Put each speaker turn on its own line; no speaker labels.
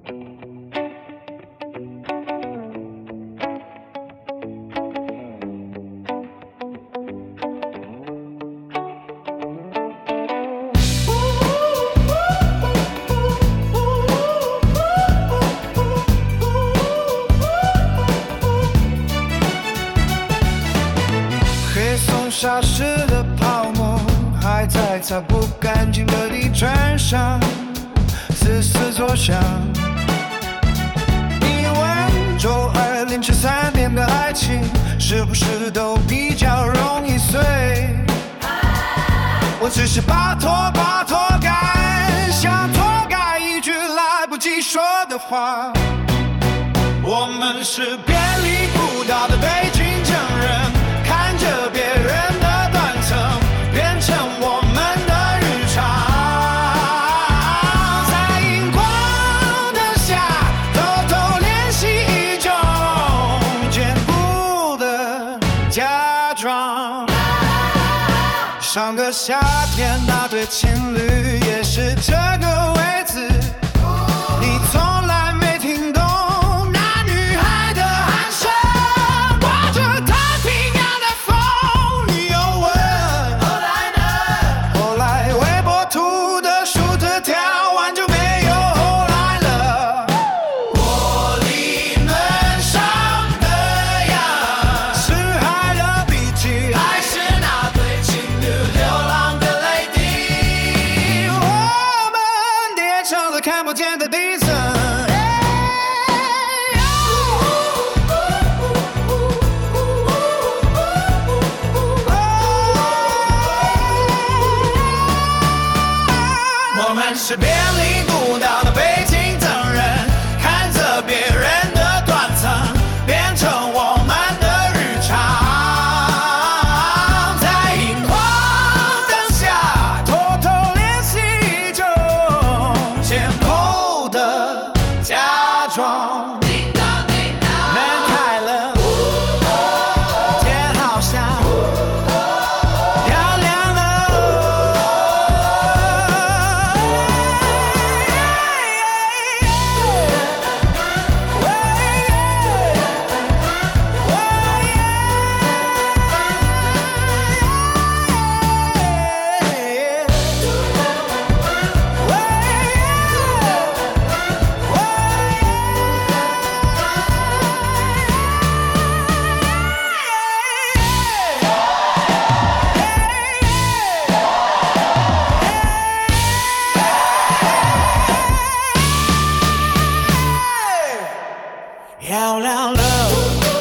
黑松沙式的泡沫还在擦不干净的地砖上嘶嘶作响。你问周二连吃3遍的爱情是不是都比较容易碎？我只是把拖干，想拖改一句来不及说的话。我们是别离不到的北京证人，看着别人的断层变成我们的日常，在荧光灯下偷偷练习一种坚固的假装。上个夏天那对情侣也是这个位置，你从来没听懂那女孩的喊声，刮着太平洋的风，你又问后来呢？后来微波图的数字调完就没有后来了。玻璃门上的样是海的笔记，还是那对情侣流浪的泪滴？我们叠成了看不见的底层。我们是别离不到的北京证人，看着别人的断层变成我们的日常，在荧光灯下偷偷练习一种坚固的假装。门开了，天好像漂亮了。漂亮了。